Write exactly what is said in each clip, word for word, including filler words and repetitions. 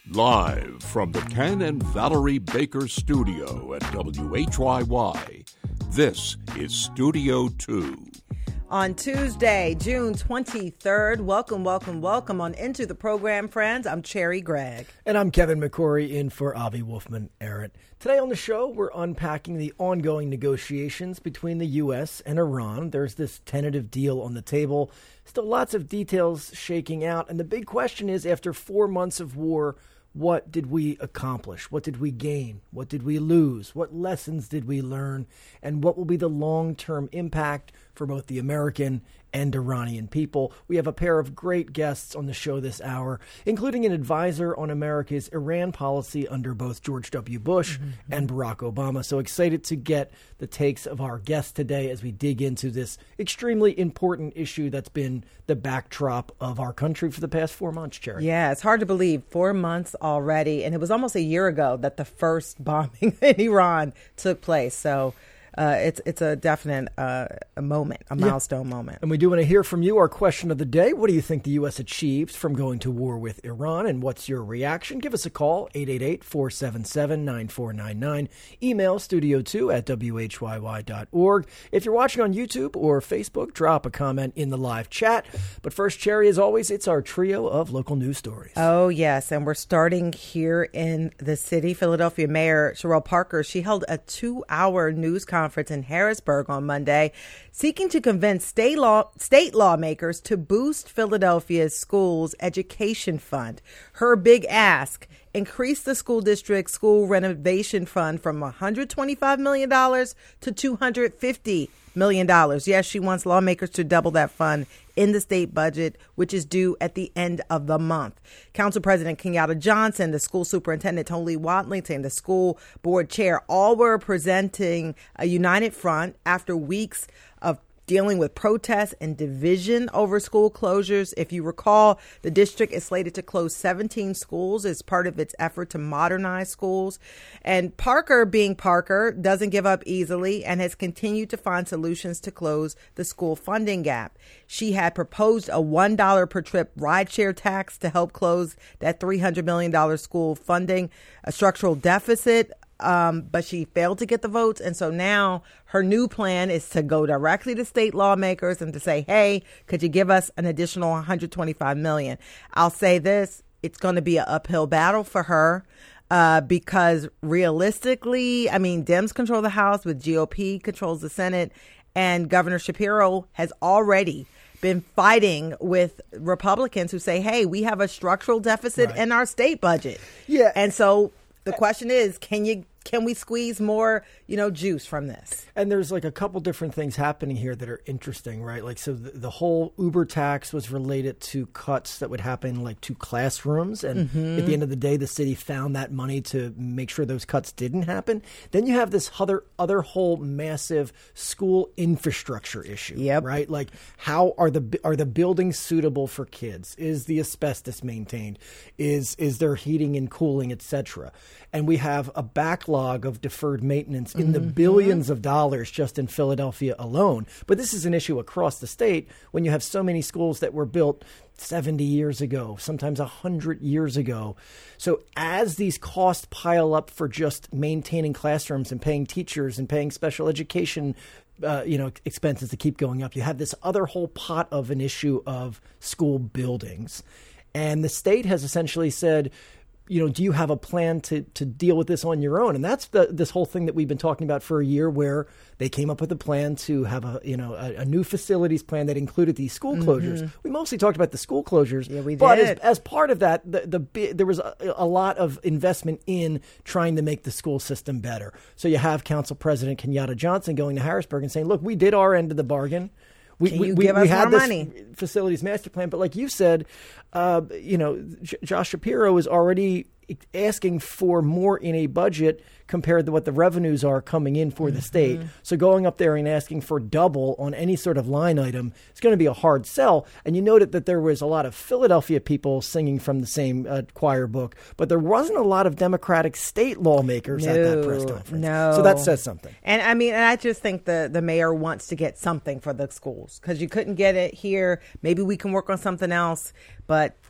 Live from the Ken and Valerie Baker studio at W H Y Y, this is Studio two. On Tuesday, June twenty-third, welcome, welcome, welcome on Into the Program, friends. I'm Cherry Gregg. And I'm Kevin McCory in for Avi Wolfman-Arent. Today on the show, we're unpacking the ongoing negotiations between the U S and Iran. There's this tentative deal on the table. Still lots of details shaking out. And the big question is, after four months of war, what did we accomplish? What did we gain? What did we lose? What lessons did we learn? And what will be the long-term impact for both the American and Iranian people? We have a pair of great guests on the show this hour, including an advisor on America's Iran policy under both George W. Bush mm-hmm. and Barack Obama. So excited to get the takes of our guests today as we dig into this extremely important issue that's been the backdrop of our country for the past four months, Cherry. Yeah, it's hard to believe. Four months already. And it was almost a year ago that the first bombing in Iran took place. So Uh, it's it's a definite uh, a moment, a milestone yeah. moment. And we do want to hear from you. Our question of the day: what do you think the U S achieved from going to war with Iran, and what's your reaction? Give us a call, eight eight eight, four seven seven, nine four nine nine. Email studio two at W H Y Y dot org. If you're watching on YouTube or Facebook, drop a comment in the live chat. But first, Cherry, as always, it's our trio of local news stories. Oh, yes. And we're starting here in the city. Philadelphia Mayor Cherelle Parker, she held a two-hour news conference conference in Harrisburg on Monday, seeking to convince state law state lawmakers to boost Philadelphia's schools education fund. Her big ask: increase the school district's school renovation fund from one hundred twenty-five million dollars to two hundred fifty million dollars. Yes, she wants lawmakers to double that fund in the state budget, which is due at the end of the month. Council President Kenyatta Johnson, the school superintendent Tony Watlington, the school board chair, all were presenting a united front after weeks of dealing with protests and division over school closures. If you recall, the district is slated to close seventeen schools as part of its effort to modernize schools. And Parker, being Parker, doesn't give up easily and has continued to find solutions to close the school funding gap. She had proposed a one dollar per trip rideshare tax to help close that three hundred million dollars school funding, a structural deficit. Um, but she failed to get the votes. And so now her new plan is to go directly to state lawmakers and to say, hey, could you give us an additional one hundred twenty-five million dollars? I'll say this, it's going to be an uphill battle for her uh, because realistically, I mean, Dems control the House, with G O P controls the Senate, and Governor Shapiro has already been fighting with Republicans who say, hey, we have a structural deficit right. in our state budget. Yeah. And so the question is, can you can we squeeze more, you know, juice from this? And there's like a couple different things happening here that are interesting, right? Like, so the, the whole Uber tax was related to cuts that would happen like to classrooms. And mm-hmm. at the end of the day, the city found that money to make sure those cuts didn't happen. Then you have this other other whole massive school infrastructure issue, yep. right? Like, how are the are the buildings suitable for kids? Is the asbestos maintained? Is is there heating and cooling, et cetera? And we have a backlog of deferred maintenance in mm-hmm. the billions of dollars just in Philadelphia alone. But this is an issue across the state when you have so many schools that were built seventy years ago, sometimes one hundred years ago. So as these costs pile up for just maintaining classrooms and paying teachers and paying special education Uh, you know, expenses to keep going up, you have this other whole pot of an issue of school buildings. And the state has essentially said, you know, do you have a plan to to deal with this on your own? And that's the this whole thing that we've been talking about for a year, where they came up with a plan to have a, you know, a, a new facilities plan that included these school closures. Mm-hmm. We mostly talked about the school closures. Yeah, we did. But as, as part of that, the, the there was a, a lot of investment in trying to make the school system better. So you have Council President Kenyatta Johnson going to Harrisburg and saying, look, we did our end of the bargain. We, Can we, you we, give us we had more this money? Facilities master plan, but like you said, uh, you know, J- Josh Shapiro is already asking for more in a budget compared to what the revenues are coming in for mm-hmm. the state. So going up there and asking for double on any sort of line item is going to be a hard sell. And you noted that there was a lot of Philadelphia people singing from the same uh, choir book, but there wasn't a lot of Democratic state lawmakers no, at that press conference. No. So that says something. And I mean, and I just think the, the mayor wants to get something for the schools because you couldn't get it here. Maybe we can work on something else, but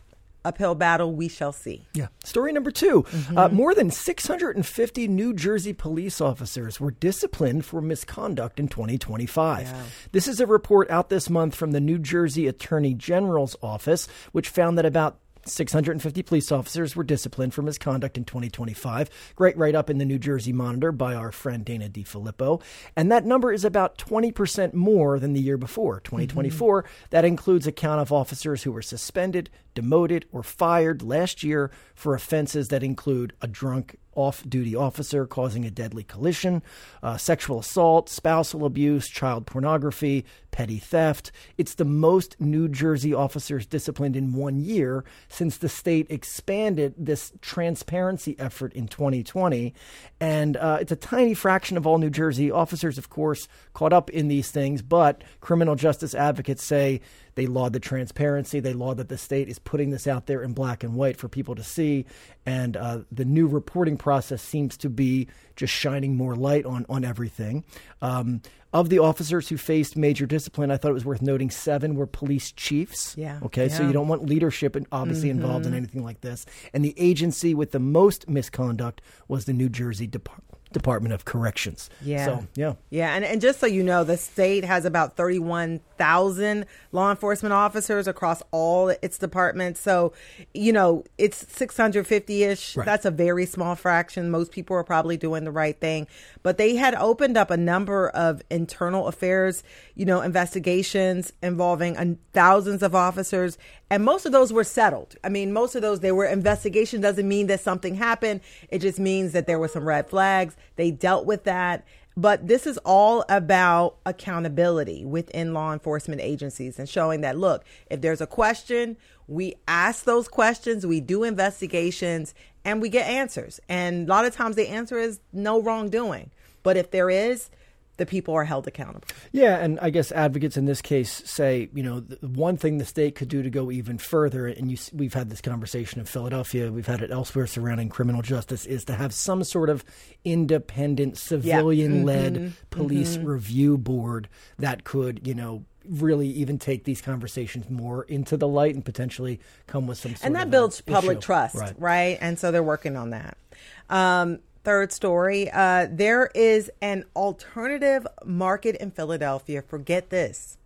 uphill battle. We shall see. Yeah. Story number two. Mm-hmm. Uh, more than six hundred fifty New Jersey police officers were disciplined for misconduct in twenty twenty-five. Yeah. This is a report out this month from the New Jersey Attorney General's office, which found that about six hundred fifty police officers were disciplined for misconduct in twenty twenty-five. Great write-up in the New Jersey Monitor by our friend Dana DiFilippo. And that number is about twenty percent more than the year before, twenty twenty-four. Mm-hmm. That includes a count of officers who were suspended, demoted, or fired last year for offenses that include a drunk off-duty officer causing a deadly collision, uh, sexual assault, spousal abuse, child pornography, petty theft. It's the most New Jersey officers disciplined in one year since the state expanded this transparency effort in twenty twenty. And uh, it's a tiny fraction of all New Jersey officers, of course, caught up in these things. But criminal justice advocates say they laud the transparency. They laud that the state is putting this out there in black and white for people to see. And uh, the new reporting process seems to be just shining more light on, on everything. Um, of the officers who faced major discipline, I thought it was worth noting seven were police chiefs. Yeah. Okay, yeah. So you don't want leadership and obviously mm-hmm. involved in anything like this. And the agency with the most misconduct was the New Jersey Department. Department of Corrections. Yeah. So, yeah. Yeah. And, and just so you know, the state has about thirty-one thousand law enforcement officers across all its departments. So, you know, it's six hundred fifty-ish. Right. That's a very small fraction. Most people are probably doing the right thing. But they had opened up a number of internal affairs, you know, investigations involving uh, thousands of officers. And most of those were settled. I mean, most of those, they were investigation. Doesn't mean that something happened. It just means that there were some red flags. They dealt with that. But this is all about accountability within law enforcement agencies and showing that, look, if there's a question, we ask those questions, we do investigations, and we get answers. And a lot of times the answer is no wrongdoing. But if there is, the people are held accountable. Yeah, and I guess advocates in this case say, you know, the one thing the state could do to go even further, and you, we've had this conversation in Philadelphia, we've had it elsewhere surrounding criminal justice, is to have some sort of independent, civilian-led yeah. mm-hmm. police mm-hmm. review board that could, you know, really even take these conversations more into the light and potentially come with some sort of And that builds public issue. trust, right. right? And so they're working on that. Um, Third story, uh, there is an alternative market in Philadelphia. Forget this.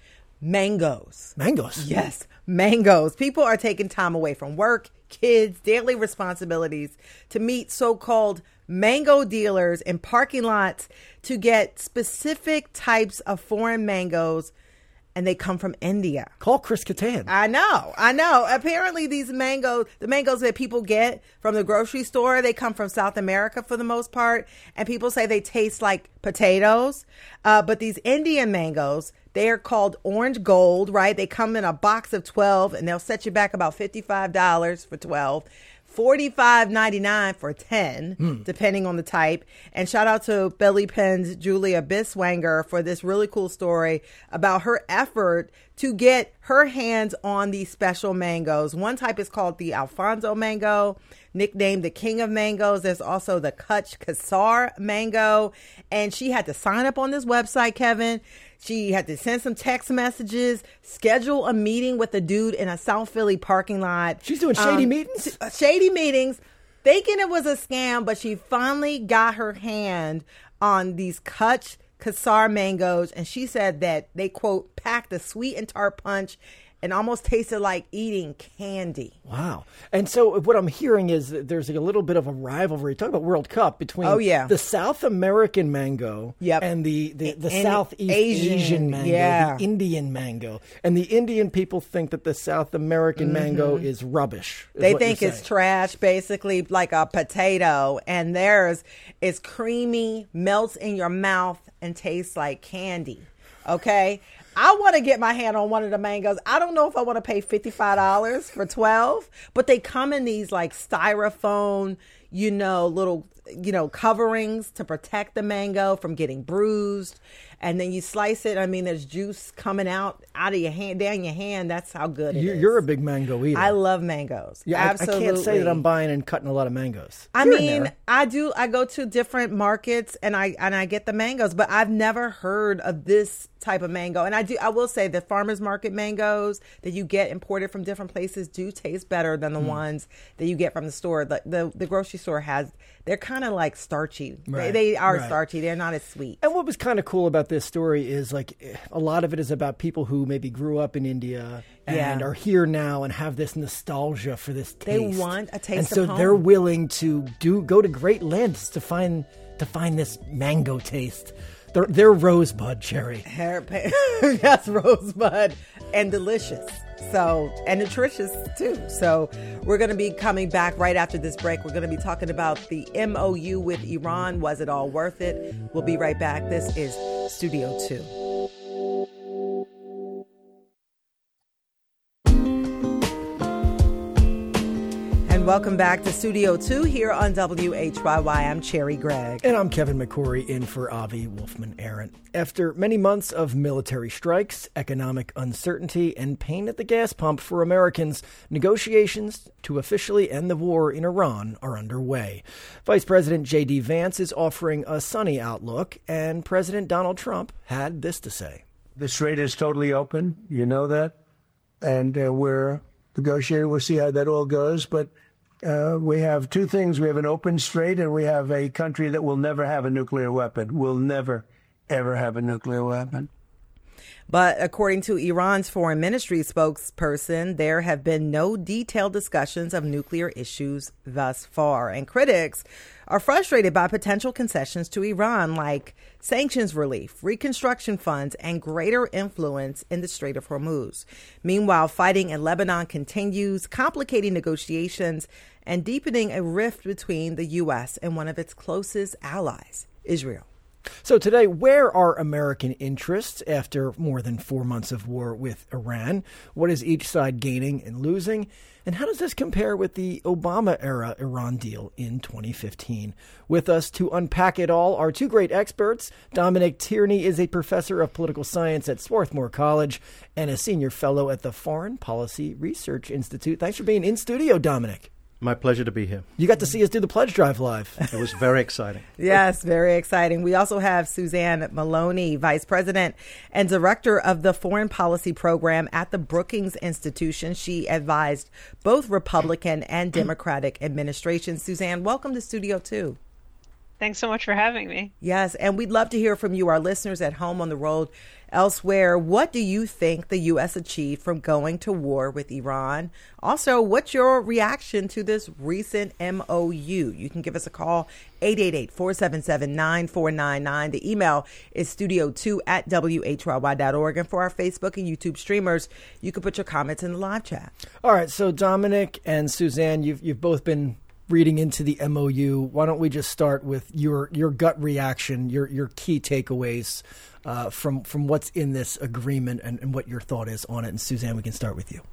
Mangoes. Mangoes? Yes, mangoes. People are taking time away from work, kids, daily responsibilities to meet so-called mango dealers in parking lots to get specific types of foreign mangoes. And they come from India. Call Chris Kattan. I know. I know. Apparently these mangoes, the mangoes that people get from the grocery store, they come from South America for the most part. And people say they taste like potatoes. Uh, but these Indian mangoes, they are called orange gold, right? They come in a box of twelve and they'll set you back about fifty-five dollars for twelve. forty-five ninety-nine for ten, mm. depending on the type. And shout out to Belly Pen's Julia Biswanger for this really cool story about her effort to get her hands on these special mangoes. One type is called the Alfonso mango, nicknamed the King of Mangoes. There's also the Kutch Kassar mango. And she had to sign up on this website, Kevin. She had to send some text messages, schedule a meeting with a dude in a South Philly parking lot. She's doing shady um, meetings? Shady meetings, thinking it was a scam, but she finally got her hand on these Kutch Kassar mangoes, and she said that they, quote, packed a sweet and tart punch and almost tasted like eating candy. Wow. And so what I'm hearing is that there's like a little bit of a rivalry. Talk about World Cup between oh, yeah. the South American mango yep. and the, the, the and Southeast Asian, Asian mango, yeah. the Indian mango. And the Indian people think that the South American mm-hmm. mango is rubbish. Is they think it's trash, basically like a potato. And theirs is creamy, melts in your mouth, and tastes like candy. Okay? I want to get my hand on one of the mangoes. I don't know if I want to pay fifty-five dollars for twelve, but they come in these like styrofoam, you know, little you know, coverings to protect the mango from getting bruised. And then you slice it. I mean, there's juice coming out out of your hand, down your hand. That's how good it you, is. You're a big mango eater. I love mangoes. Yeah, Absolutely. I, I can't say that I'm buying and cutting a lot of mangoes. I Here and mean, there. I do. I go to different markets and I and I get the mangoes, but I've never heard of this type of mango. And I do. I will say the farmers market mangoes that you get imported from different places do taste better than the mm. ones that you get from the store. The the, the grocery store has. They're kind of like starchy. Right. They, they are right. starchy. They're not as sweet. And what was kind of cool about this story is like a lot of it is about people who maybe grew up in India and yeah. are here now and have this nostalgia for this taste. They want a taste and so of home. they're willing to do go to great lengths to find to find this mango taste. They're, they're rosebud cherry. Yes, rosebud and delicious. So, and nutritious too. So we're going to be coming back right after this break. We're going to be talking about the M O U with Iran. Was it all worth it? We'll be right back. This is Studio two. Welcome back to Studio two here on W H Y Y. I'm Cherry Gregg. And I'm Kevin McCory in for Avi Wolfman-Arent. After many months of military strikes, economic uncertainty, and pain at the gas pump for Americans, negotiations to officially end the war in Iran are underway. Vice President J D. Vance is offering a sunny outlook, and President Donald Trump had this to say. The strait is totally open. You know that. And uh, we're negotiating. We'll see how that all goes. But Uh, we have two things. We have an open strait, and we have a country that will never have a nuclear weapon. Will never, ever have a nuclear weapon. But according to Iran's foreign ministry spokesperson, there have been no detailed discussions of nuclear issues thus far. And critics are frustrated by potential concessions to Iran, like sanctions relief, reconstruction funds, and greater influence in the Strait of Hormuz. Meanwhile, fighting in Lebanon continues, complicating negotiations and deepening a rift between the U S and one of its closest allies, Israel. So today, where are American interests after more than four months of war with Iran? What is each side gaining and losing? And how does this compare with the Obama-era Iran deal in twenty fifteen? With us to unpack it all are two great experts. Dominic Tierney is a professor of political science at Swarthmore College and a senior fellow at the Foreign Policy Research Institute. Thanks for being in studio, Dominic. My pleasure to be here. You got to see us do the pledge drive live. It was very exciting. Yes, very exciting. We also have Suzanne Maloney, Vice President and Director of the Foreign Policy Program at the Brookings Institution. She advised both Republican and Democratic administrations. Suzanne, welcome to Studio two. Thanks so much for having me. Yes, and we'd love to hear from you, our listeners at home, on the road, elsewhere. What do you think the U S achieved from going to war with Iran? Also, what's your reaction to this recent M O U? You can give us a call, eight eight eight, four seven seven, nine four nine nine. The email is studio two at W H Y Y dot org. And for our Facebook and YouTube streamers, you can put your comments in the live chat. All right, so Dominic and Suzanne, you've you've both been reading into the M O U. Why don't we just start with your your gut reaction, your your key takeaways uh, from from what's in this agreement, and, and what your thought is on it. And Suzanne, we can start with you.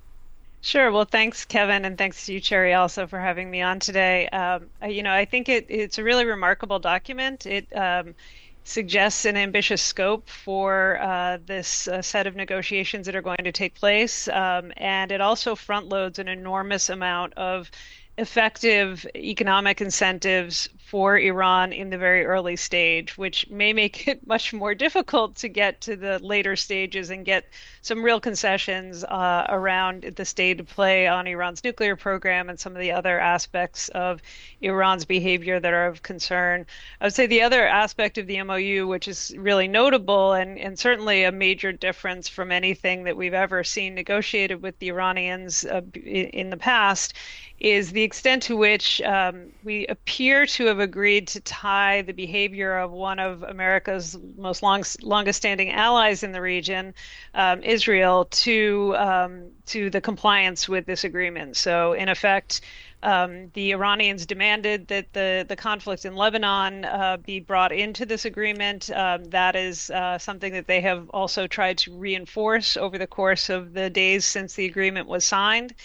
Sure. Well, thanks, Kevin, and thanks to you, Cherry, also for having me on today. Um, you know, I think it, it's a really remarkable document. It um, suggests an ambitious scope for uh, this uh, set of negotiations that are going to take place, um, and it also front loads an enormous amount of effective economic incentives for Iran in the very early stage, which may make it much more difficult to get to the later stages and get some real concessions uh, around the state of play on Iran's nuclear program and some of the other aspects of Iran's behavior that are of concern. I would say the other aspect of the M O U, which is really notable and, and certainly a major difference from anything that we've ever seen negotiated with the Iranians uh, in the past, is the extent to which um, we appear to have agreed to tie the behavior of one of America's most long, longest-standing allies in the region, um, Israel, to um, to the compliance with this agreement. So, in effect, um, the Iranians demanded that the, the conflict in Lebanon uh, be brought into this agreement. Um, that is uh, something that they have also tried to reinforce over the course of the days since the agreement was signed.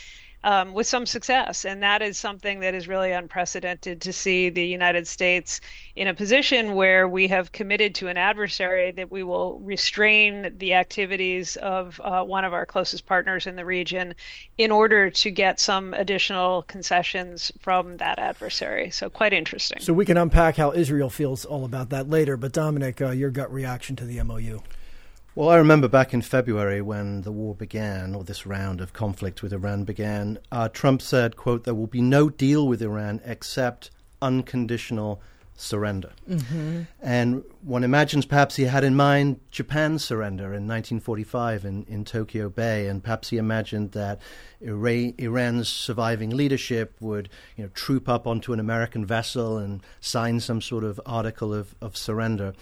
um, with some success. And that is something that is really unprecedented to see the United States in a position where we have committed to an adversary that we will restrain the activities of uh, one of our closest partners in the region in order to get some additional concessions from that adversary. So quite interesting. So we can unpack how Israel feels all about that later. But Dominic, uh, your gut reaction to the M O U? Well, I remember back in February when the war began, or this round of conflict with Iran began, uh, Trump said, quote, "There will be no deal with Iran except unconditional surrender." Mm-hmm. And one imagines perhaps he had in mind Japan's surrender in nineteen forty-five in, in Tokyo Bay, and perhaps he imagined that Ira- Iran's surviving leadership would, you know, troop up onto an American vessel and sign some sort of article of, of surrender.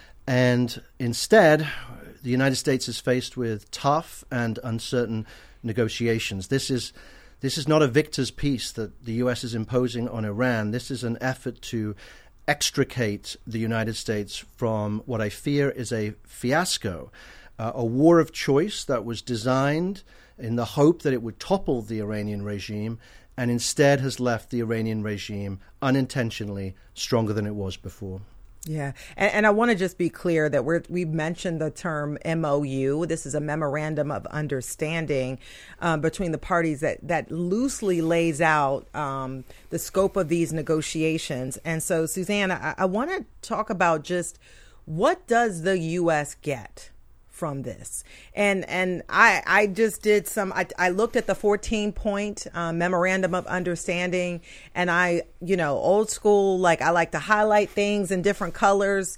And instead, the United States is faced with tough and uncertain negotiations. This is this is not a victor's peace that the U S is imposing on Iran. This is an effort to extricate the United States from what I fear is a fiasco, uh, a war of choice that was designed in the hope that it would topple the Iranian regime, and instead has left the Iranian regime unintentionally stronger than it was before. Yeah. And, and I want to just be clear that we're, we mentioned the term M O U. This is a memorandum of understanding um, between the parties that, that loosely lays out um, the scope of these negotiations. And so, Suzanne, I, I want to talk about just what does the U S get from this? And and I I just did some, I, I looked at the fourteen point uh, memorandum of understanding, and I, you know, old school, like I like to highlight things in different colors.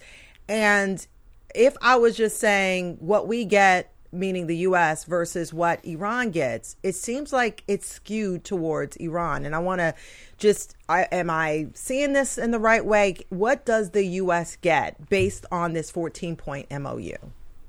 And if I was just saying what we get, meaning the U S versus what Iran gets, it seems like it's skewed towards Iran. And I want to just, I, am I seeing this in the right way? What does the U S get based on this fourteen point M O U?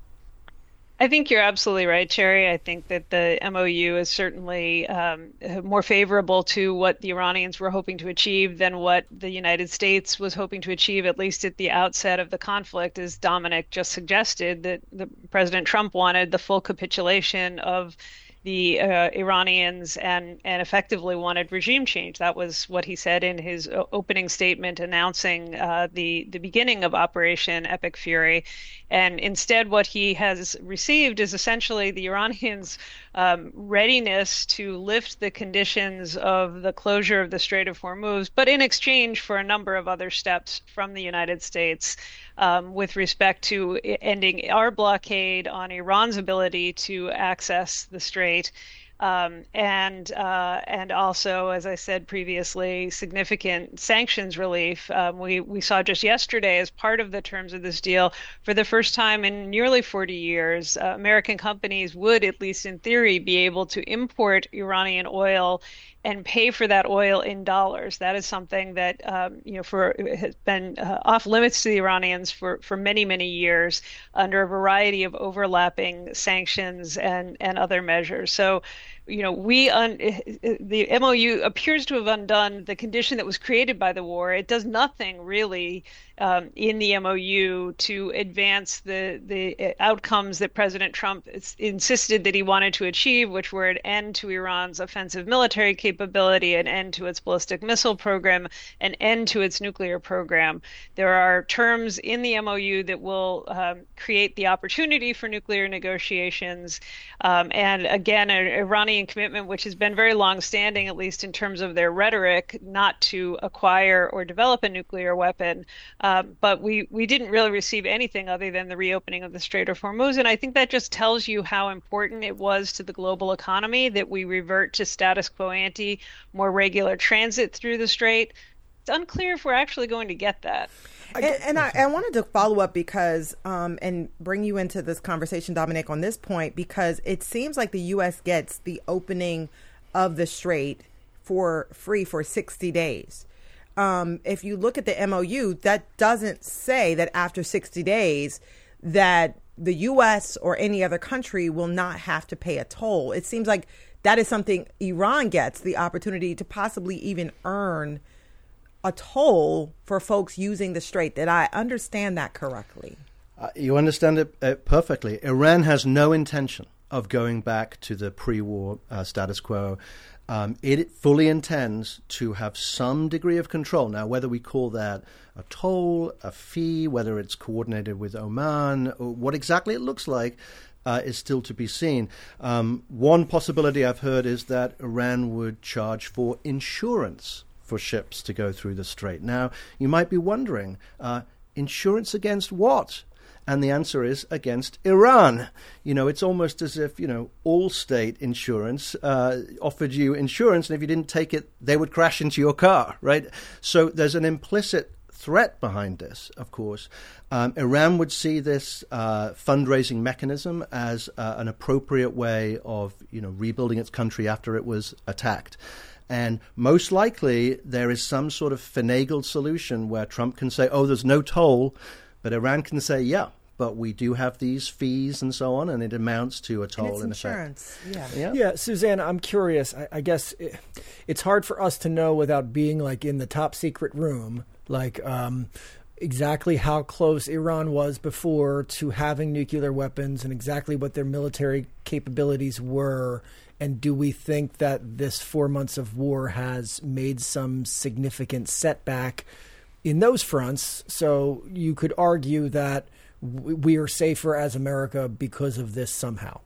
I think you're absolutely right, Cherry. I think that the M O U is certainly um, more favorable to what the Iranians were hoping to achieve than what the United States was hoping to achieve, at least at the outset of the conflict. As Dominic just suggested, that the President Trump wanted the full capitulation of the uh, Iranians and, and effectively wanted regime change. That was what he said in his opening statement announcing uh, the, the beginning of Operation Epic Fury. And instead, what he has received is essentially the Iranians' um, readiness to lift the conditions of the closure of the Strait of Hormuz, but in exchange for a number of other steps from the United States um, with respect to ending our blockade on Iran's ability to access the strait. Um, and uh, and also, as I said previously, significant sanctions relief. Um, we we saw just yesterday, as part of the terms of this deal, for the first time in nearly forty years, uh, American companies would, at least in theory, be able to import Iranian oil and pay for that oil in dollars. That is something that um, you know for has been uh, off limits to the Iranians for, for many many years under a variety of overlapping sanctions and and other measures. So, you know, we un, the M O U appears to have undone the condition that was created by the war. It does nothing really um, in the M O U to advance the the outcomes that President Trump insisted that he wanted to achieve, which were an end to Iran's offensive military capability, an end to its ballistic missile program, an end to its nuclear program. There are terms in the M O U that will um, create the opportunity for nuclear negotiations, um, and again, an Iranian commitment, which has been very long-standing, at least in terms of their rhetoric, not to acquire or develop a nuclear weapon. Um, but we, we didn't really receive anything other than the reopening of the Strait of Hormuz. And I think that just tells you how important it was to the global economy that we revert to status quo ante, more regular transit through the strait. It's unclear if we're actually going to get that. And, and I, I wanted to follow up because, um, and bring you into this conversation, Dominic, on this point, because it seems like the U S gets the opening of the strait for free for sixty days. Um, if you look at the M O U, that doesn't say that after sixty days that the U S or any other country will not have to pay a toll. It seems like that is something Iran gets, the opportunity to possibly even earn a toll for folks using the strait. Did I understand that correctly? Uh, you understand it uh, perfectly. Iran has no intention of going back to the pre-war uh, status quo. Um, it fully intends to have some degree of control. Now, whether we call that a toll, a fee, whether it's coordinated with Oman, or what exactly it looks like, uh, is still to be seen. Um, one possibility I've heard is that Iran would charge for insurance for ships to go through the strait. Now, you might be wondering, uh, insurance against what? And the answer is against Iran. You know, it's almost as if, you know, Allstate Insurance uh, offered you insurance, and if you didn't take it, they would crash into your car, right? So there's an implicit threat behind this, of course. Um, Iran would see this uh, fundraising mechanism as uh, an appropriate way of, you know, rebuilding its country after it was attacked. And most likely there is some sort of finagled solution where Trump can say, oh, there's no toll, but Iran can say, yeah, but we do have these fees and so on, and it amounts to a toll in insurance. effect. Yeah. yeah, yeah. Suzanne, I'm curious. I, I guess it, it's hard for us to know without being like in the top secret room, like um, exactly how close Iran was before to having nuclear weapons and exactly what their military capabilities were. And do we think that this four months of war has made some significant setback in those fronts? So you could argue that we are safer as America because of this somehow.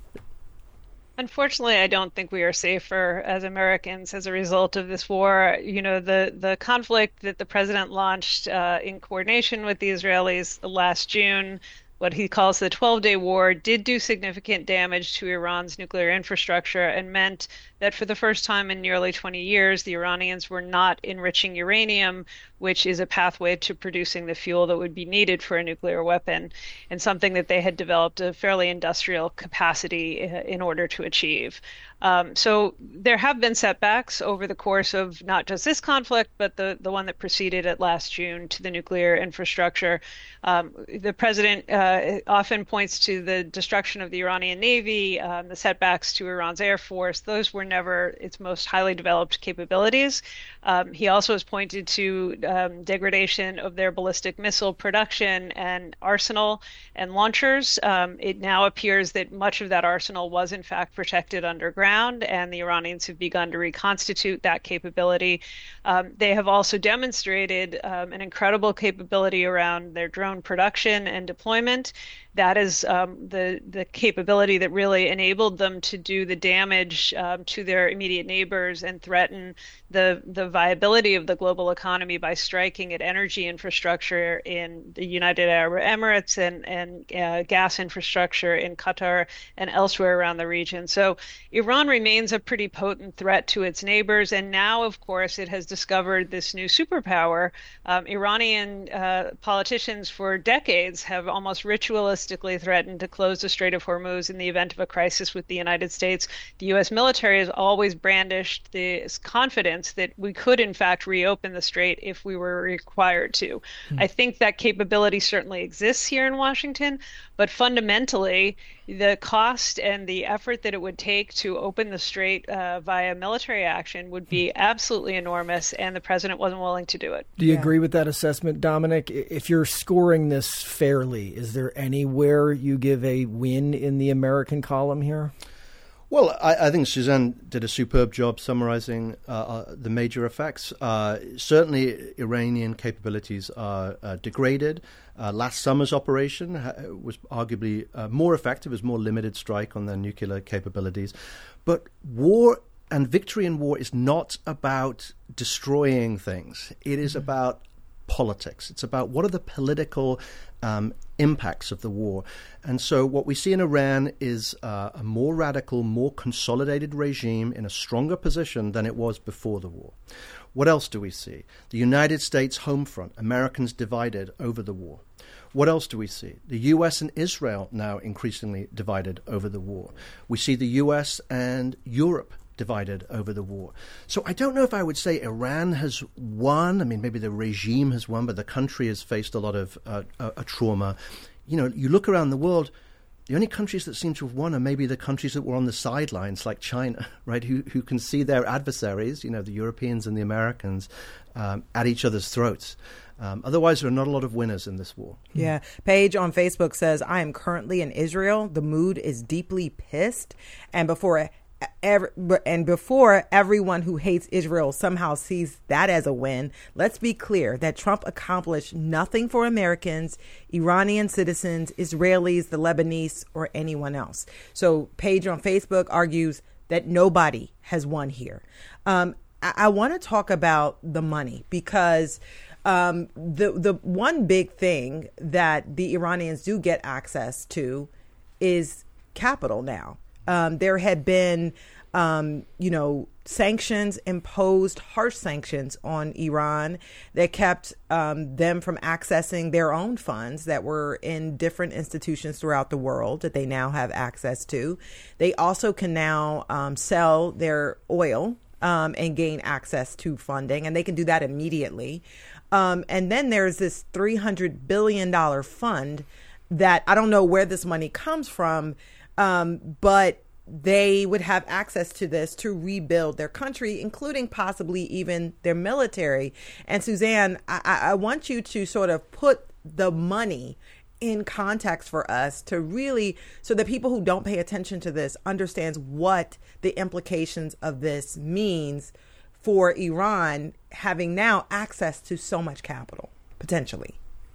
Unfortunately, I don't think we are safer as Americans as a result of this war. You know, the, the conflict that the president launched uh, in coordination with the Israelis last June, what he calls the twelve-day war, did do significant damage to Iran's nuclear infrastructure and meant that for the first time in nearly twenty years, the Iranians were not enriching uranium, which is a pathway to producing the fuel that would be needed for a nuclear weapon, and something that they had developed a fairly industrial capacity in order to achieve. Um, so there have been setbacks over the course of not just this conflict, but the, the one that preceded it last June to the nuclear infrastructure. Um, the president uh, often points to the destruction of the Iranian Navy, um, the setbacks to Iran's Air Force. Those were never its most highly developed capabilities. Um, he also has pointed to um, degradation of their ballistic missile production and arsenal and launchers. Um, it now appears that much of that arsenal was in fact protected underground, and the Iranians have begun to reconstitute that capability. Um, they have also demonstrated um, an incredible capability around their drone production and deployment. That is um, the the capability that really enabled them to do the damage um, to their immediate neighbors and threaten the the viability of the global economy by striking at energy infrastructure in the United Arab Emirates and and uh, gas infrastructure in Qatar and elsewhere around the region. So Iran remains a pretty potent threat to its neighbors, and now, of course, it has discovered this new superpower. Um, Iranian uh, politicians for decades have almost ritualistically threatened to close the Strait of Hormuz in the event of a crisis with the United States. The U S military has always brandished this confidence that we could, in fact, reopen the strait if we were required to. Mm. I think that capability certainly exists here in Washington, but fundamentally, the cost and the effort that it would take to open the strait uh, via military action would be absolutely enormous, and the president wasn't willing to do it. Do you yeah. agree with that assessment, Dominic? If you're scoring this fairly, is there anywhere you give a win in the American column here? Well, I, I think Suzanne did a superb job summarizing uh, uh, the major effects. Uh, certainly, Iranian capabilities are uh, degraded. Uh, last summer's operation ha- was arguably uh, more effective, as more limited strike on their nuclear capabilities. But war and victory in war is not about destroying things. It is mm-hmm. about politics. It's about what are the political um, impacts of the war. And so what we see in Iran is uh, a more radical, more consolidated regime in a stronger position than it was before the war. What else do we see? The United States home front, Americans divided over the war. What else do we see? The U S and Israel now increasingly divided over the war. We see the U S and Europe divided over the war. So I don't know if I would say Iran has won. I mean, maybe the regime has won, but the country has faced a lot of uh, a, a trauma. You know, you look around the world, the only countries that seem to have won are maybe the countries that were on the sidelines, like China, right, who who can see their adversaries, you know, the Europeans and the Americans, um, at each other's throats. Um, otherwise, there are not a lot of winners in this war. Yeah. Paige on Facebook says, I am currently in Israel. The mood is deeply pissed. And before every, and before everyone who hates Israel somehow sees that as a win, let's be clear that Trump accomplished nothing for Americans, Iranian citizens, Israelis, the Lebanese, or anyone else. So Paige on Facebook argues that nobody has won here. Um, I, I want to talk about the money because um, the the one big thing that the Iranians do get access to is capital now. Um, there had been, um, you know, sanctions imposed, harsh sanctions on Iran that kept um, them from accessing their own funds that were in different institutions throughout the world that they now have access to. They also can now um, sell their oil um, and gain access to funding, and they can do that immediately. Um, and then there's this three hundred billion dollars fund that I don't know where this money comes from, um, but they would have access to this to rebuild their country, including possibly even their military. And Suzanne, I, I want you to sort of put the money in context for us to really, so that people who don't pay attention to this understands what the implications of this means for Iran having now access to so much capital, potentially.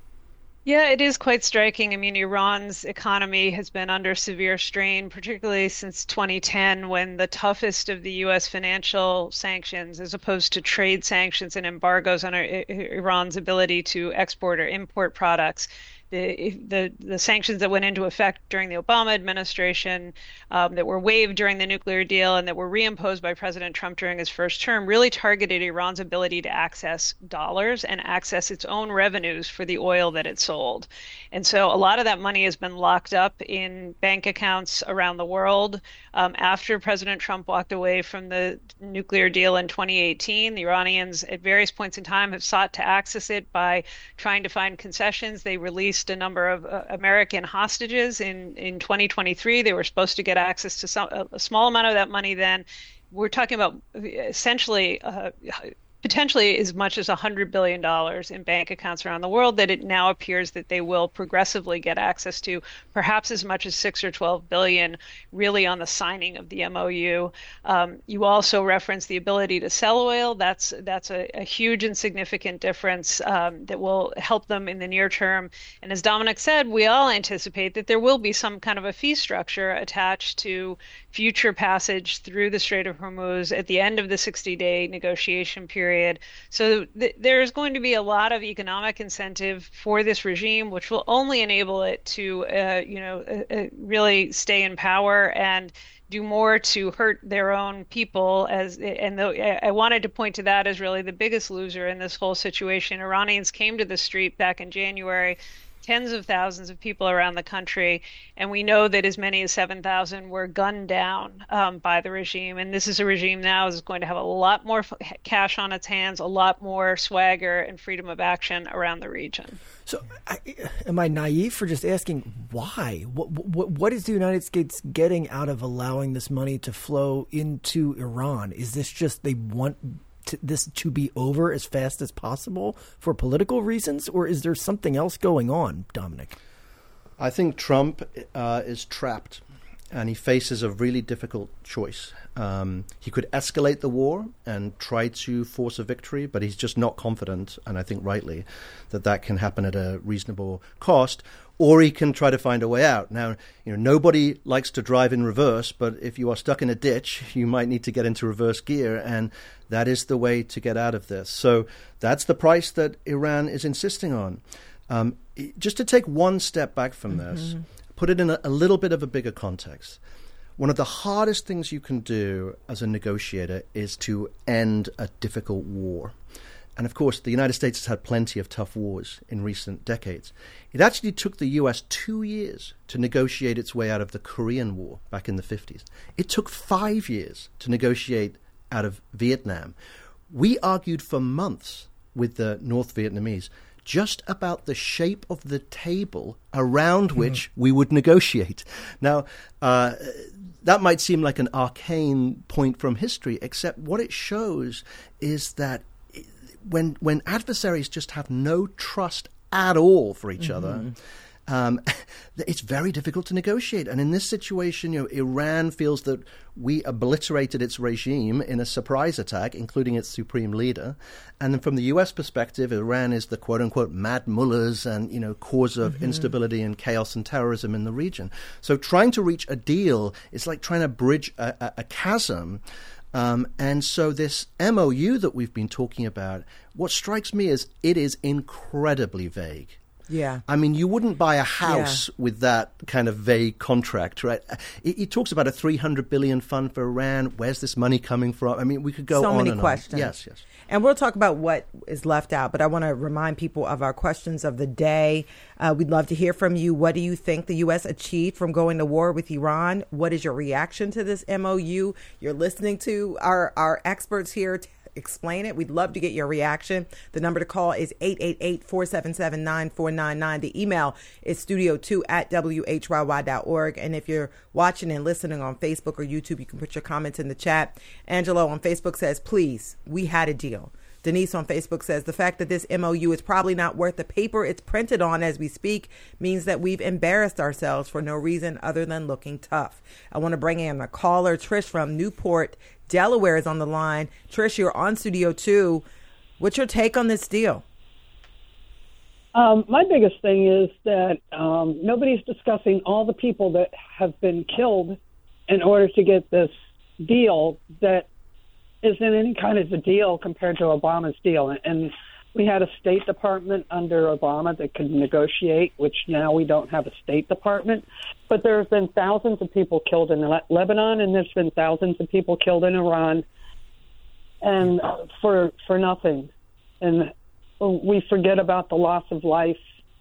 Yeah, it is quite striking. I mean, Iran's economy has been under severe strain, particularly since twenty ten, when the toughest of the U S financial sanctions, as opposed to trade sanctions and embargoes on Iran's ability to export or import products, The, the the sanctions that went into effect during the Obama administration, um, that were waived during the nuclear deal, and that were reimposed by President Trump during his first term, really targeted Iran's ability to access dollars and access its own revenues for the oil that it sold. And so a lot of that money has been locked up in bank accounts around the world. Um, after President Trump walked away from the nuclear deal in twenty eighteen, the Iranians at various points in time have sought to access it by trying to find concessions. They released a number of uh, American hostages in, in twenty twenty-three. They were supposed to get access to some, a, a small amount of that money then. We're talking about essentially uh, potentially as much as one hundred billion dollars in bank accounts around the world that it now appears that they will progressively get access to, perhaps as much as six or twelve billion really on the signing of the M O U. Um, you also referenced the ability to sell oil. That's that's a, a huge and significant difference um, that will help them in the near term. And as Dominic said, we all anticipate that there will be some kind of a fee structure attached to future passage through the Strait of Hormuz at the end of the sixty-day negotiation period. So th- there's going to be a lot of economic incentive for this regime, which will only enable it to, uh, you know, uh, uh, really stay in power and do more to hurt their own people. As and the, I wanted to point to that as really the biggest loser in this whole situation. Iranians came to the street back in January, tens of thousands of people around the country, and we know that as many as seven thousand were gunned down um, by the regime. And this is a regime now is going to have a lot more f- cash on its hands, a lot more swagger and freedom of action around the region. So I, am I naive for just asking why? What, what, what is the United States getting out of allowing this money to flow into Iran? Is this just they want to, this to be over as fast as possible for political reasons, or is there something else going on, Dominic? I think Trump uh, is trapped, and he faces a really difficult choice. Um, he could escalate the war and try to force a victory, but he's just not confident, and I think rightly, that that can happen at a reasonable cost. Or he can try to find a way out. Now, you know, nobody likes to drive in reverse, but if you are stuck in a ditch, you might need to get into reverse gear, and that is the way to get out of this. So that's the price that Iran is insisting on. Um, just to take one step back from this, mm-hmm. put it in a, a little bit of a bigger context. One of the hardest things you can do as a negotiator is to end a difficult war. And of course, the United States has had plenty of tough wars in recent decades. It actually took the U S two years to negotiate its way out of the Korean War back in the fifties. It took five years to negotiate out of Vietnam. We argued for months with the North Vietnamese just about the shape of the table around which mm-hmm. we would negotiate. Now, uh, that might seem like an arcane point from history, except what it shows is that When when adversaries just have no trust at all for each mm-hmm. other, Um, it's very difficult to negotiate. And in this situation, you know, Iran feels that we obliterated its regime in a surprise attack, including its supreme leader. And then from the U S perspective, Iran is the quote-unquote mad mullahs and, you know, cause of mm-hmm. instability and chaos and terrorism in the region. So trying to reach a deal is like trying to bridge a, a, a chasm. Um, and so this M O U that we've been talking about, what strikes me is it is incredibly vague. Yeah. I mean, you wouldn't buy a house yeah. with that kind of vague contract, right? It, it talks about a three hundred billion dollars fund for Iran. Where's this money coming from? I mean, we could go so on many and questions. on. Yes, yes. And we'll talk about what is left out, but I want to remind people of our questions of the day. Uh, we'd love to hear from you. What do you think the U S achieved from going to war with Iran? What is your reaction to this M O U? You're listening to our, our experts here to explain it. We'd love to get your reaction. The number to call is eight eight eight, four seven seven, nine four nine nine. The email is studio two at W H Y Y dot org. And if you're watching and listening on Facebook or YouTube, you can put your comments in the chat. Angelo on Facebook says, please, we had a deal. Denise on Facebook says, the fact that this M O U is probably not worth the paper it's printed on as we speak means that we've embarrassed ourselves for no reason other than looking tough. I want to bring in a caller. Trish from Newport, Delaware is on the line. Trish, you're on Studio two. What's your take on this deal? Um, my biggest thing is that um, nobody's discussing all the people that have been killed in order to get this deal that isn't any kind of a deal compared to Obama's deal. And we had a State Department under Obama that could negotiate, which now we don't have a State Department. But there have been thousands of people killed in Le- Lebanon, and there's been thousands of people killed in Iran, and for for nothing. And we forget about the loss of life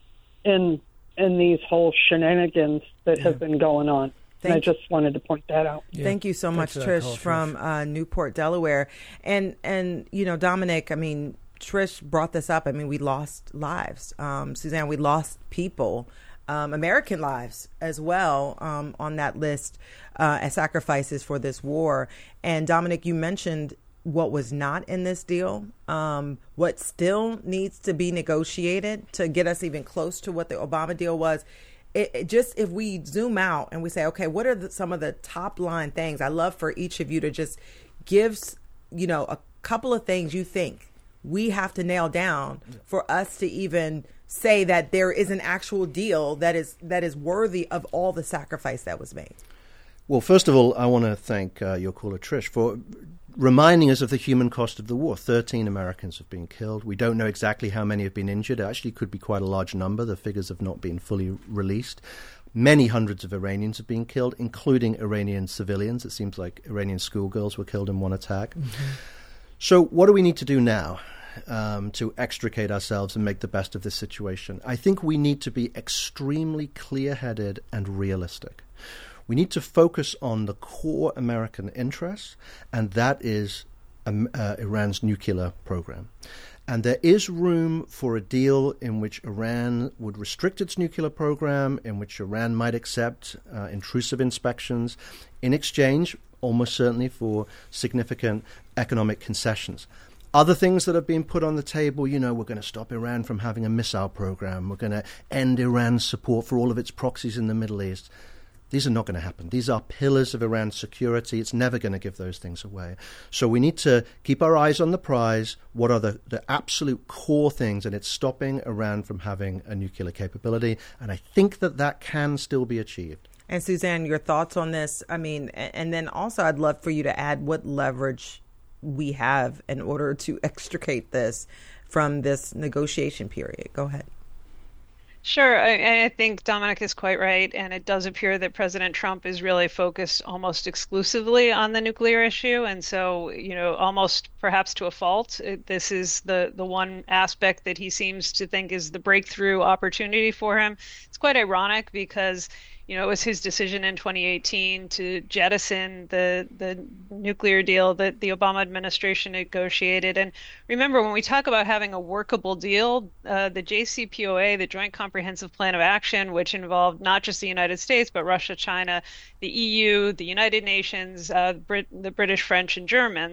in in these whole shenanigans that have been going on. And I just wanted to point that out. Yeah. Thank you so Thanks much, Trish, call, from uh, Newport, Delaware. And, and you know, Dominic, I mean, Trish brought this up. I mean, we lost lives. Um, Suzanne, we lost people, um, American lives as well, um, on that list uh, as sacrifices for this war. And Dominic, you mentioned what was not in this deal, um, what still needs to be negotiated to get us even close to what the Obama deal was. It, it just if we zoom out and we say, okay, what are the, some of the top line things? I love for each of you to just give, you know, a couple of things you think we have to nail down for us to even say that there is an actual deal that is that is worthy of all the sacrifice that was made. Well, first of all, I want to thank uh, your caller, Trish, for reminding us of the human cost of the war. thirteen Americans have been killed. We don't know exactly how many have been injured. It actually could be quite a large number. The figures have not been fully released. Many hundreds of Iranians have been killed, including Iranian civilians. It seems like Iranian schoolgirls were killed in one attack. Mm-hmm. So what do we need to do now um, to extricate ourselves and make the best of this situation? I think we need to be extremely clear-headed and realistic. We need to focus on the core American interests, and that is um, uh, Iran's nuclear program. And there is room for a deal in which Iran would restrict its nuclear program, in which Iran might accept uh, intrusive inspections in exchange, almost certainly, for significant economic concessions. Other things that have been put on the table, you know, we're going to stop Iran from having a missile program. We're going to end Iran's support for all of its proxies in the Middle East. These are not going to happen. These are pillars of Iran's security. It's never going to give those things away. So we need to keep our eyes on the prize. What are the, the absolute core things? And it's stopping Iran from having a nuclear capability. And I think that that can still be achieved. And Suzanne, your thoughts on this? I mean, and then also I'd love for you to add what leverage we have in order to extricate this from this negotiation period. Go ahead. Sure. I, I think Dominic is quite right. And it does appear that President Trump is really focused almost exclusively on the nuclear issue. And so, you know, almost perhaps to a fault, it, this is the, the one aspect that he seems to think is the breakthrough opportunity for him. It's quite ironic because, you know, it was his decision in twenty eighteen to jettison the the nuclear deal that the Obama administration negotiated. And remember, when we talk about having a workable deal, uh, the J C P O A, the Joint Comprehensive Plan of Action, which involved not just the United States, but Russia, China, the E U, the United Nations, uh, Brit- the British, French, and Germans,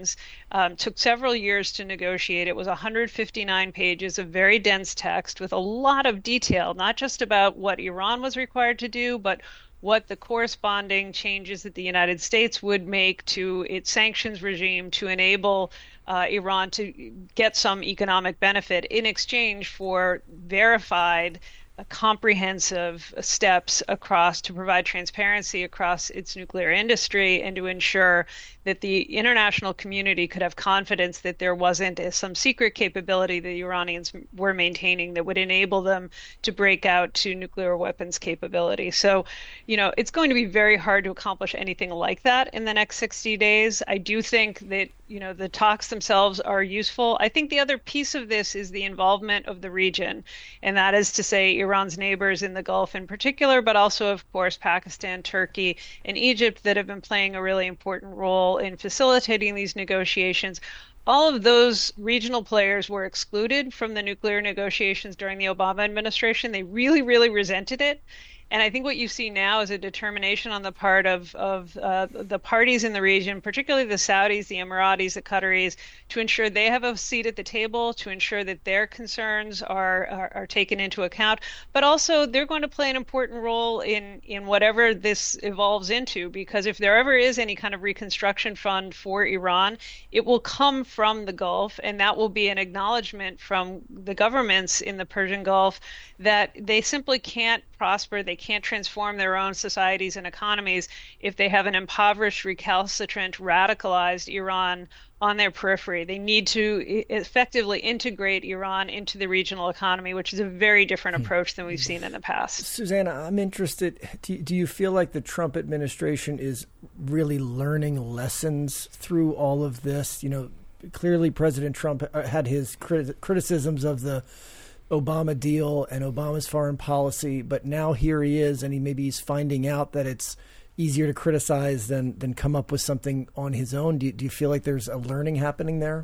Um, took several years to negotiate. It was one hundred fifty-nine pages of very dense text with a lot of detail, not just about what Iran was required to do, but what the corresponding changes that the United States would make to its sanctions regime to enable uh, Iran to get some economic benefit in exchange for verified uh, comprehensive steps across to provide transparency across its nuclear industry and to ensure that the international community could have confidence that there wasn't a, some secret capability the Iranians were maintaining that would enable them to break out to nuclear weapons capability. So, you know, it's going to be very hard to accomplish anything like that in the next sixty days. I do think that, you know, the talks themselves are useful. I think the other piece of this is the involvement of the region, and that is to say Iran's neighbors in the Gulf in particular, but also, of course, Pakistan, Turkey, and Egypt that have been playing a really important role in facilitating these negotiations. All of those regional players were excluded from the nuclear negotiations during the Obama administration. They really, really resented it. And I think what you see now is a determination on the part of, of uh, the parties in the region, particularly the Saudis, the Emiratis, the Qataris, to ensure they have a seat at the table, to ensure that their concerns are, are, are taken into account. But also they're going to play an important role in, in whatever this evolves into, because if there ever is any kind of reconstruction fund for Iran, it will come from the Gulf, and that will be an acknowledgement from the governments in the Persian Gulf that they simply can't prosper, they can't transform their own societies and economies if they have an impoverished, recalcitrant, radicalized Iran on their periphery. They need to effectively integrate Iran into the regional economy, which is a very different approach than we've seen in the past. Susanna, I'm interested. Do you, do you feel like the Trump administration is really learning lessons through all of this? You know, clearly President Trump had his crit- criticisms of the Obama deal and Obama's foreign policy, but now here he is, and he maybe he's finding out that it's easier to criticize than than come up with something on his own. Do you, do you feel like there's a learning happening there?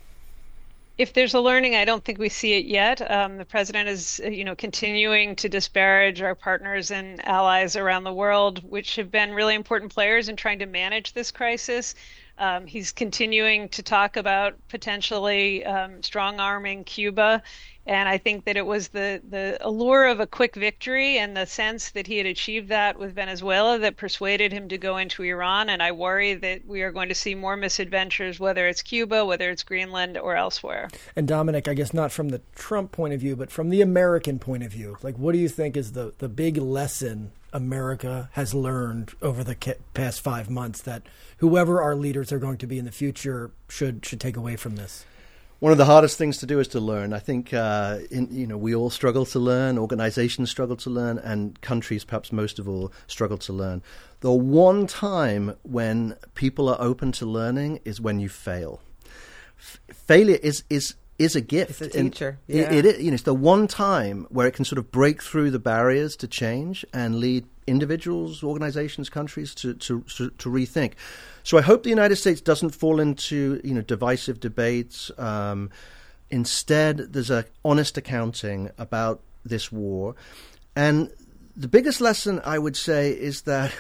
If there's a learning, I don't think we see it yet. Um, the president is, you know, continuing to disparage our partners and allies around the world, which have been really important players in trying to manage this crisis. Um, he's continuing to talk about potentially um, strong-arming Cuba. And I think that it was the, the allure of a quick victory and the sense that he had achieved that with Venezuela that persuaded him to go into Iran. And I worry that we are going to see more misadventures, whether it's Cuba, whether it's Greenland, or elsewhere. And Dominic, I guess not from the Trump point of view, but from the American point of view, like, what do you think is the, the big lesson America has learned over the past five months that whoever our leaders are going to be in the future should should take away from this? One of the hardest things to do is to learn. I think, uh, in, you know, we all struggle to learn, organizations struggle to learn, and countries, perhaps most of all, struggle to learn. The one time when people are open to learning is when you fail. F- failure is, is, is a gift. It's a teacher. And yeah. it, it, you know, it's the one time where it can sort of break through the barriers to change and lead individuals, organizations, countries to, to, to, to rethink. So I hope the United States doesn't fall into, you know, divisive debates. Um, instead, there's a honest accounting about this war. And the biggest lesson, I would say, is that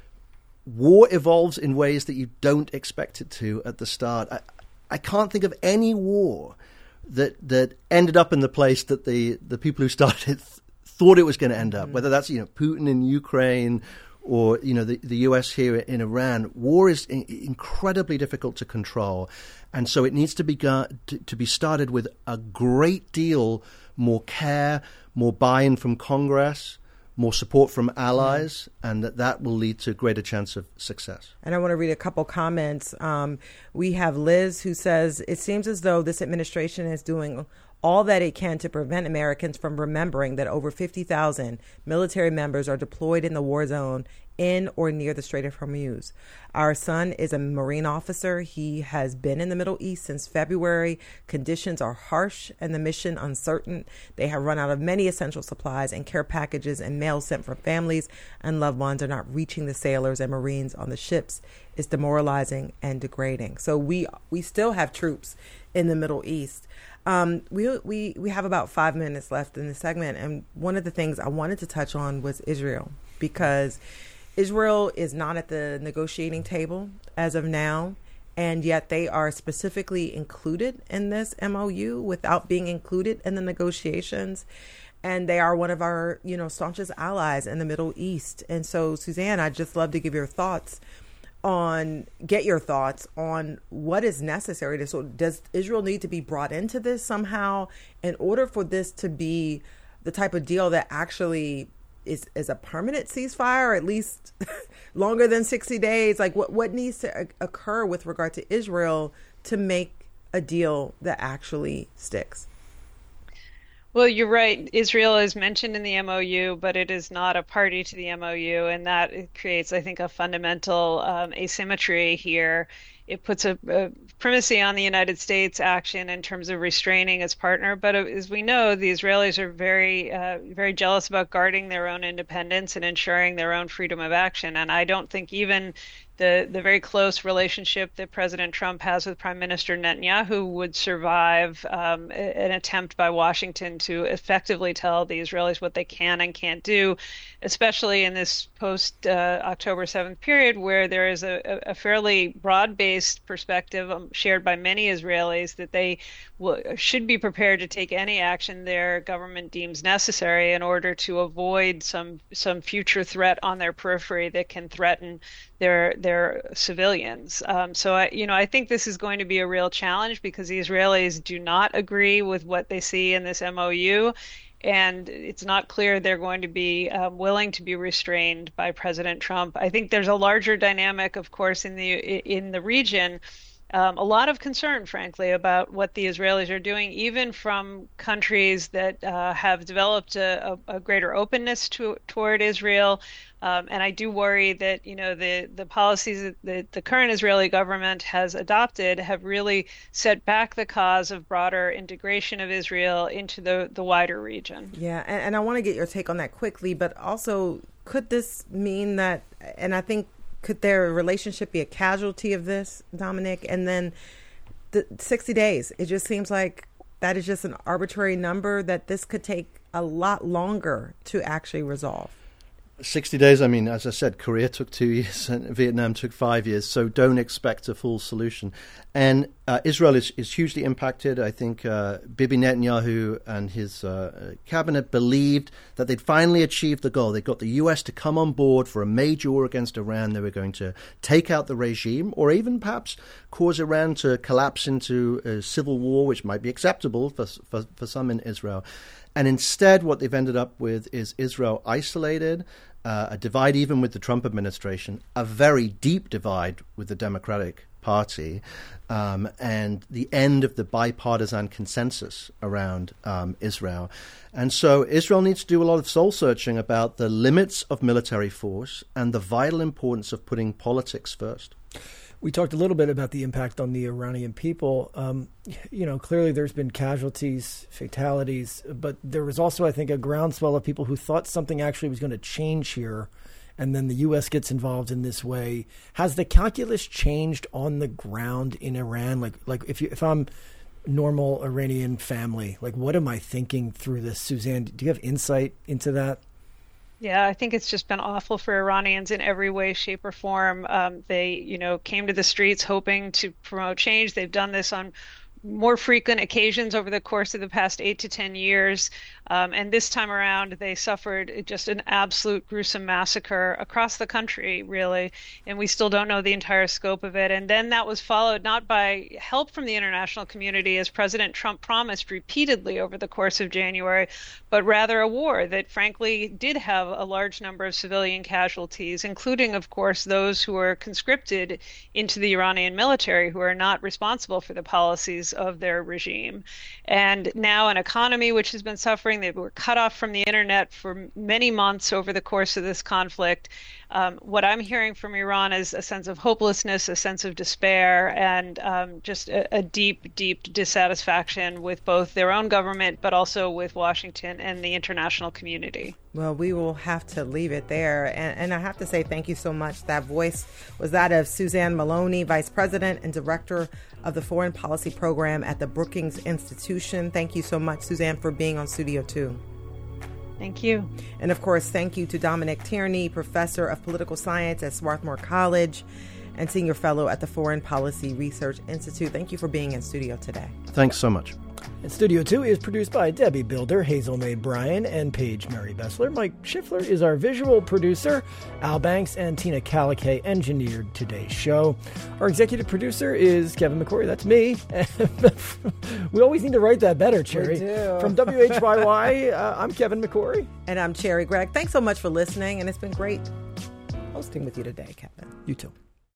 war evolves in ways that you don't expect it to at the start. I, I can't think of any war that that ended up in the place that the, the people who started it th- thought it was going to end up, whether that's, you know, Putin in Ukraine or, you know, the, the U S here in Iran. War is in, incredibly difficult to control. And so it needs to be, to, to be started with a great deal more care, more buy-in from Congress, more support from allies, and that that will lead to a greater chance of success. And I want to read a couple comments. Um, we have Liz who says, it seems as though this administration is doing all that it can to prevent Americans from remembering that over fifty thousand military members are deployed in the war zone in or near the Strait of Hormuz. Our son is a Marine officer. He has been in the Middle East since February. Conditions are harsh and the mission uncertain. They have run out of many essential supplies, and care packages and mail sent from families and loved ones are not reaching the sailors and Marines on the ships. It's demoralizing and degrading. So we we still have troops in the Middle East. Um, we we we have about five minutes left in the segment, and one of the things I wanted to touch on was Israel, because Israel is not at the negotiating table as of now, and yet they are specifically included in this M O U without being included in the negotiations. And they are one of our, you know, staunchest allies in the Middle East. And so, Suzanne, I'd just love to give your thoughts on, get your thoughts on what is necessary to, so does Israel need to be brought into this somehow in order for this to be the type of deal that actually is, is a permanent ceasefire, or at least longer than sixty days? Like what, what needs to occur with regard to Israel to make a deal that actually sticks? Well, you're right. Israel is mentioned in the M O U, but it is not a party to the M O U, and that creates, I think, a fundamental um, asymmetry here. It puts a, a primacy on the United States action in terms of restraining its partner, but as we know, the Israelis are very, uh, very jealous about guarding their own independence and ensuring their own freedom of action. And I don't think even the the very close relationship that President Trump has with Prime Minister Netanyahu would survive um, an attempt by Washington to effectively tell the Israelis what they can and can't do, especially in this post uh, October seventh period where there is a, a fairly broad-based perspective um, shared by many Israelis that they w- should be prepared to take any action their government deems necessary in order to avoid some some future threat on their periphery that can threaten their their civilians. Um, so I, you know, I think this is going to be a real challenge because the Israelis do not agree with what they see in this M O U, and it's not clear they're going to be um, willing to be restrained by President Trump. I think there's a larger dynamic, of course, in the in the region. Um, a lot of concern, frankly, about what the Israelis are doing, even from countries that uh, have developed a, a, a greater openness to, toward Israel. Um, and I do worry that, you know, the, the policies that the, the current Israeli government has adopted have really set back the cause of broader integration of Israel into the, the wider region. Yeah, and, and I want to get your take on that quickly, but also could this mean that, and I think, could their relationship be a casualty of this, Dominic? And then the sixty days, it just seems like that is just an arbitrary number, that this could take a lot longer to actually resolve. sixty days, I mean, as I said, Korea took two years and Vietnam took five years, so don't expect a full solution. And uh, Israel is, is hugely impacted. I think uh, Bibi Netanyahu and his uh, cabinet believed that they'd finally achieved the goal. They got the U S to come on board for a major war against Iran. They were going to take out the regime, or even perhaps cause Iran to collapse into a civil war, which might be acceptable for, for, for some in Israel. And instead, what they've ended up with is Israel isolated, uh, a divide even with the Trump administration, a very deep divide with the Democratic Party, um, and the end of the bipartisan consensus around um, Israel. And so Israel needs to do a lot of soul-searching about the limits of military force and the vital importance of putting politics first. We talked a little bit about the impact on the Iranian people. Um, you know, clearly there's been casualties, fatalities, but there was also, I think, a groundswell of people who thought something actually was going to change here, and then the U S gets involved in this way. Has the calculus changed on the ground in Iran? Like, like if you, if I'm normal Iranian family, like, what am I thinking through this? Suzanne, do you have insight into that? Yeah, I think it's just been awful for Iranians in every way, shape, or form. Um, they, you know, came to the streets hoping to promote change. They've done this on more frequent occasions over the course of the past eight to ten years. Um, and this time around, they suffered just an absolute gruesome massacre across the country, really. And we still don't know the entire scope of it. And then that was followed not by help from the international community, as President Trump promised repeatedly over the course of January, but rather a war that, frankly, did have a large number of civilian casualties, including, of course, those who were conscripted into the Iranian military, who are not responsible for the policies of their regime. And now an economy which has been suffering. They were cut off from the internet for many months over the course of this conflict. Um, what I'm hearing from Iran is a sense of hopelessness, a sense of despair, and um, just a, a deep, deep dissatisfaction with both their own government, but also with Washington and the international community. Well, we will have to leave it there. And, and I have to say thank you so much. That voice was that of Suzanne Maloney, Vice President and Director of the Foreign Policy Program at the Brookings Institution. Thank you so much, Suzanne, for being on Studio two. Thank you. And of course, thank you to Dominic Tierney, Professor of Political Science at Swarthmore College. and Senior Fellow at the Foreign Policy Research Institute. Thank you for being in studio today. Thanks so much. And Studio two is produced by Debbie Builder, Hazel Mae Bryan, and Paige Mary Bessler. Mike Schiffler is our visual producer. Al Banks and Tina Caliquet engineered today's show. Our executive producer is Kevin McCory. That's me. We always need to write that better, Cherry. We do. From W H Y Y, uh, I'm Kevin McCory. And I'm Cherry Gregg. Thanks so much for listening, and it's been great hosting with you today, Kevin. You too.